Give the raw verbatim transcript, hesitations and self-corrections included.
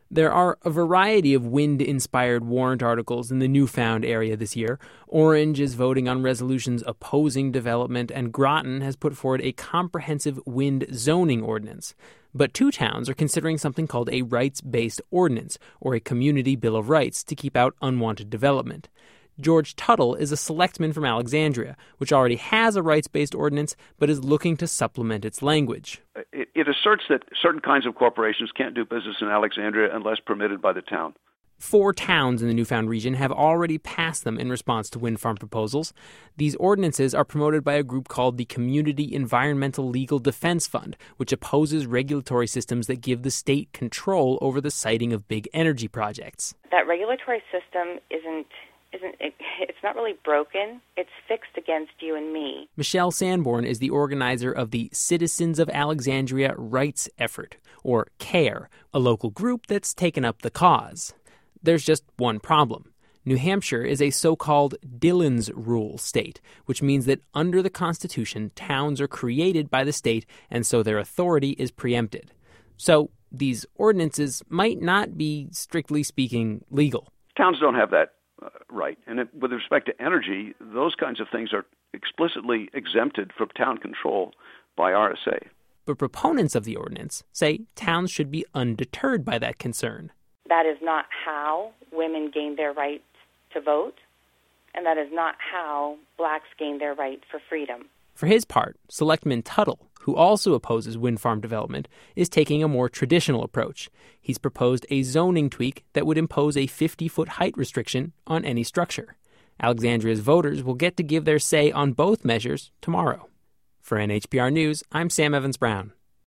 There are a variety of wind-inspired warrant articles in the Newfound area this year. Orange is voting on resolutions opposing development, and Groton has put forward a comprehensive wind zoning ordinance. But two towns are considering something called a rights-based ordinance, or a community bill of rights, to keep out unwanted development. George Tuttle is a selectman from Alexandria, which already has a rights-based ordinance, but is looking to supplement its language. It, it asserts that certain kinds of corporations can't do business in Alexandria unless permitted by the town. Four towns in the Newfound region have already passed them in response to wind farm proposals. These ordinances are promoted by a group called the Community Environmental Legal Defense Fund, which opposes regulatory systems that give the state control over the siting of big energy projects. That regulatory system isn't Isn't it, it's not really broken. It's fixed against you and me. Michelle Sanborn is the organizer of the Citizens of Alexandria Rights Effort, or CARE, a local group that's taken up the cause. There's just one problem. New Hampshire is a so-called Dillon's Rule state, which means that under the Constitution, towns are created by the state, and so their authority is preempted. So these ordinances might not be, strictly speaking, legal. Towns don't have that Uh, right. And it, with respect to energy, those kinds of things are explicitly exempted from town control by R S A. But proponents of the ordinance say towns should be undeterred by that concern. That is not how women gain their right to vote, and that is not how blacks gain their right for freedom. For his part, Selectman Tuttle, who also opposes wind farm development, is taking a more traditional approach. He's proposed a zoning tweak that would impose a fifty-foot height restriction on any structure. Alexandria's voters will get to give their say on both measures tomorrow. For N H P R News, I'm Sam Evans-Brown.